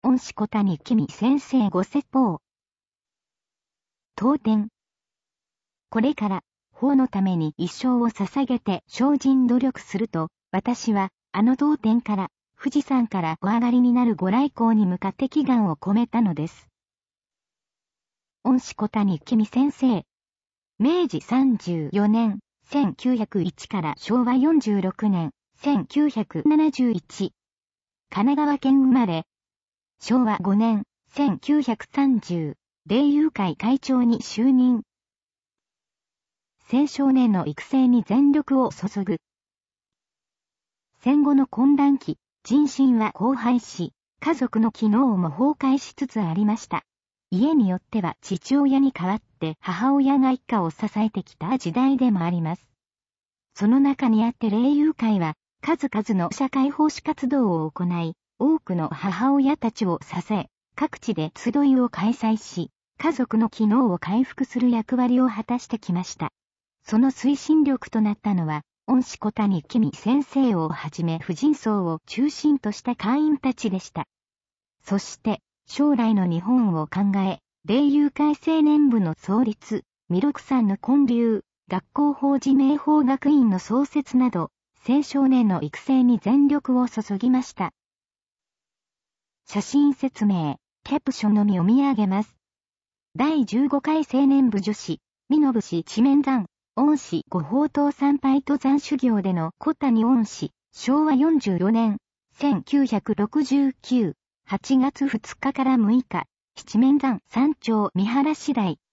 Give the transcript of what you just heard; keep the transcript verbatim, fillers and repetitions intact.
恩師小谷公先生ご説法。当店。これから、法のために一生を捧げて精進努力すると、私は、あの当店から、富士山からお上がりになるご来光に向かって祈願を込めたのです。恩師小谷公先生。めいじさんじゅうよねん、せんきゅうひゃくいちからしょうわよんじゅうろくねん、せんきゅうひゃくななじゅういち。神奈川県生まれ。しょうわごねん、せんきゅうひゃくさんじゅう、霊友会会長に就任。青少年の育成に全力を注ぐ。戦後の混乱期、人心は荒廃し、家族の機能も崩壊しつつありました。家によっては父親に代わって母親が一家を支えてきた時代でもあります。その中にあって霊友会は数々の社会奉仕活動を行い、多くの母親たちを支え、各地で集いを開催し、家族の機能を回復する役割を果たしてきました。その推進力となったのは、恩師小谷公先生をはじめ婦人層を中心とした会員たちでした。そして、将来の日本を考え、霊友会青年部の創立、弥勒山の建立、学校法人明法学院の創設など、青少年の育成に全力を注ぎました。写真説明、キャプションのみ読み上げます。だいじゅうごかい青年部女子、身延氏智面山、恩師御法塔参拝登山修行での小谷恩師、しょうわよんじゅうよねん、せんきゅうひゃくろくじゅうきゅう、はちがつふつかからむいか、七面山山頂三原市台、